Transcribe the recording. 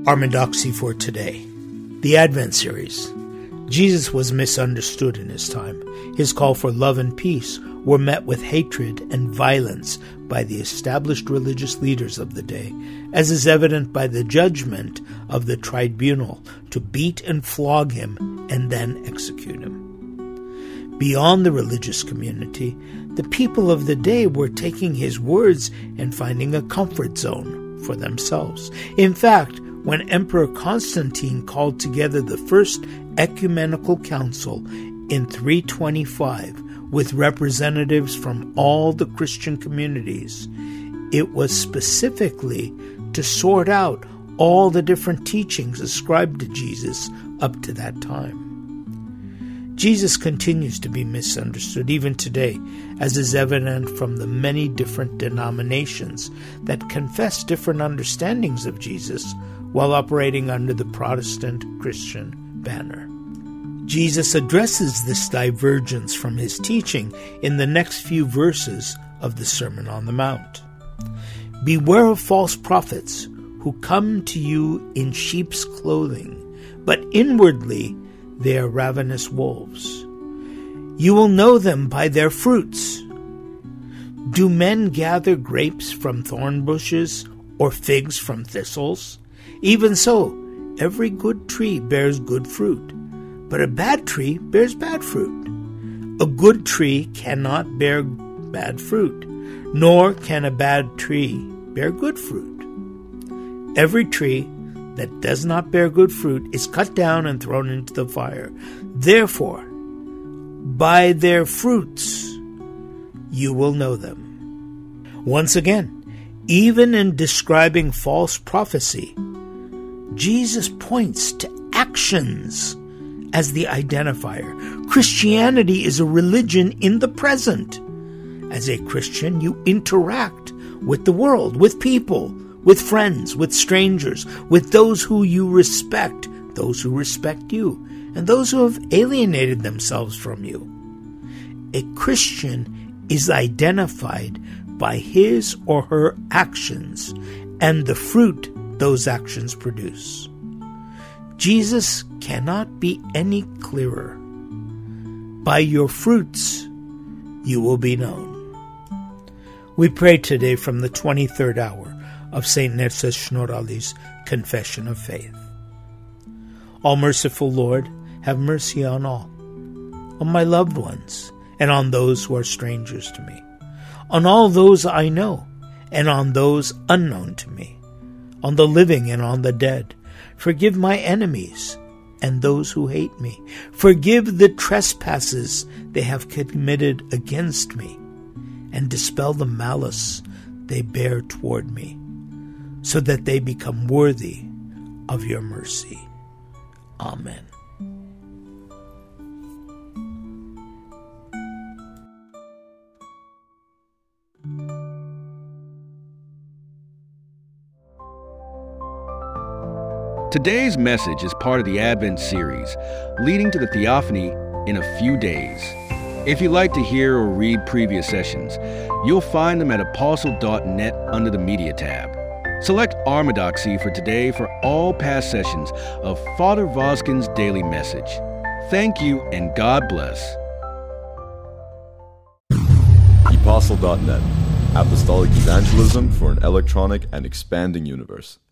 Orthodoxy for today. The Advent series. Jesus was misunderstood in his time. His call for love and peace were met with hatred and violence by the established religious leaders of the day, as is evident by the judgment of the tribunal to beat and flog him and then execute him. Beyond the religious community, the people of the day were taking his words and finding a comfort zone for themselves. In fact, when Emperor Constantine called together the first ecumenical council in 325 with representatives from all the Christian communities, it was specifically to sort out all the different teachings ascribed to Jesus up to that time. Jesus continues to be misunderstood even today, as is evident from the many different denominations that confess different understandings of Jesus while operating under the Protestant Christian banner. Jesus addresses this divergence from his teaching in the next few verses of the Sermon on the Mount. Beware of false prophets who come to you in sheep's clothing, but inwardly they are ravenous wolves. You will know them by their fruits. Do men gather grapes from thorn bushes or figs from thistles? Even so, every good tree bears good fruit, but a bad tree bears bad fruit. A good tree cannot bear bad fruit, nor can a bad tree bear good fruit. Every tree that does not bear good fruit is cut down and thrown into the fire. Therefore, by their fruits you will know them. Once again, even in describing false prophecy, Jesus points to actions as the identifier. Christianity is a religion in the present. As a Christian, you interact with the world, with people, with friends, with strangers, with those who you respect, those who respect you, and those who have alienated themselves from you. A Christian is identified by his or her actions and the fruit those actions produce. Jesus cannot be any clearer. By your fruits you will be known. We pray today from the 23rd hour of St. Nerses Schnorrali's Confession of Faith. All merciful Lord, have mercy on all, on my loved ones, and on those who are strangers to me, on all those I know, and on those unknown to me, on the living and on the dead. Forgive my enemies and those who hate me. Forgive the trespasses they have committed against me, and dispel the malice they bear toward me, so that they become worthy of your mercy. Amen. Today's message is part of the Advent series, leading to the Theophany in a few days. If you'd like to hear or read previous sessions, you'll find them at apostle.net under the Media tab. Select Orthodoxy for today for all past sessions of Father Voskin's daily message. Thank you and God bless. Apostle.net, Apostolic Evangelism for an electronic and expanding universe.